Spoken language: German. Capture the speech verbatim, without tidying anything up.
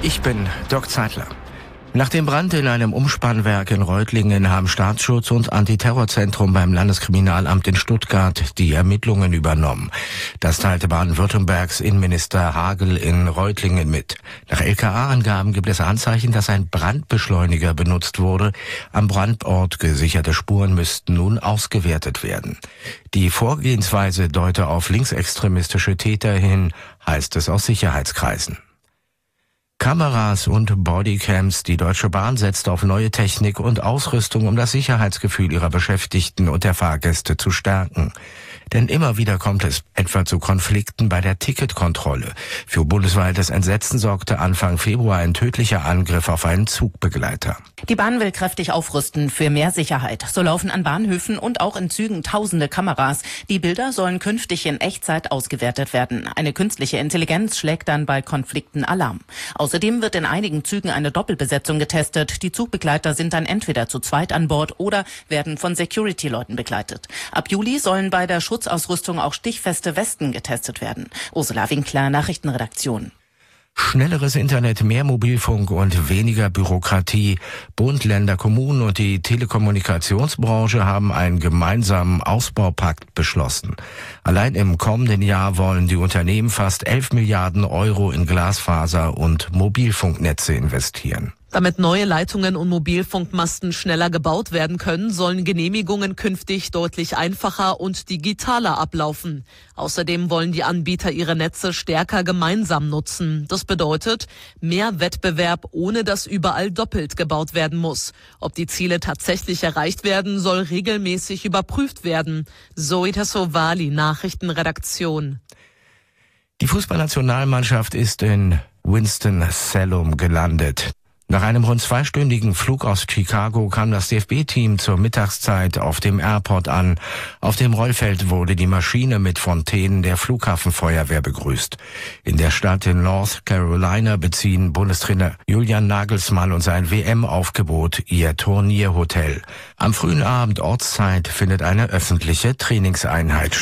Ich bin Doc Zeitler. Nach dem Brand in einem Umspannwerk in Reutlingen haben Staatsschutz und Antiterrorzentrum beim Landeskriminalamt in Stuttgart die Ermittlungen übernommen. Das teilte Baden-Württembergs Innenminister Hagel in Reutlingen mit. Nach L K A-Angaben gibt es Anzeichen, dass ein Brandbeschleuniger benutzt wurde. Am Brandort gesicherte Spuren müssten nun ausgewertet werden. Die Vorgehensweise deute auf linksextremistische Täter hin, heißt es aus Sicherheitskreisen. Kameras und Bodycams. Die Deutsche Bahn setzt auf neue Technik und Ausrüstung, um das Sicherheitsgefühl ihrer Beschäftigten und der Fahrgäste zu stärken. Denn immer wieder kommt es etwa zu Konflikten bei der Ticketkontrolle. Für bundesweites Entsetzen sorgte Anfang Februar ein tödlicher Angriff auf einen Zugbegleiter. Die Bahn will kräftig aufrüsten für mehr Sicherheit. So laufen an Bahnhöfen und auch in Zügen tausende Kameras. Die Bilder sollen künftig in Echtzeit ausgewertet werden. Eine künstliche Intelligenz schlägt dann bei Konflikten Alarm. Außerdem wird in einigen Zügen eine Doppelbesetzung getestet. Die Zugbegleiter sind dann entweder zu zweit an Bord oder werden von Security-Leuten begleitet. Ab Juli sollen bei der Schutzausrüstung auch stichfeste Westen getestet werden. Ursula Winkler, Nachrichtenredaktion. Schnelleres Internet, mehr Mobilfunk und weniger Bürokratie. Bund, Länder, Kommunen und die Telekommunikationsbranche haben einen gemeinsamen Ausbaupakt beschlossen. Allein im kommenden Jahr wollen die Unternehmen fast elf Milliarden Euro in Glasfaser- und Mobilfunknetze investieren. Damit neue Leitungen und Mobilfunkmasten schneller gebaut werden können, sollen Genehmigungen künftig deutlich einfacher und digitaler ablaufen. Außerdem wollen die Anbieter ihre Netze stärker gemeinsam nutzen. Das bedeutet mehr Wettbewerb, ohne dass überall doppelt gebaut werden muss. Ob die Ziele tatsächlich erreicht werden, soll regelmäßig überprüft werden. Zoe Tassovali, Nachrichtenredaktion. Die Fußballnationalmannschaft ist in Winston-Salem gelandet. Nach einem rund zweistündigen Flug aus Chicago kam das D F B-Team zur Mittagszeit auf dem Airport an. Auf dem Rollfeld wurde die Maschine mit Fontänen der Flughafenfeuerwehr begrüßt. In der Stadt in North Carolina beziehen Bundestrainer Julian Nagelsmann und sein W M-Aufgebot ihr Turnierhotel. Am frühen Abend Ortszeit findet eine öffentliche Trainingseinheit statt.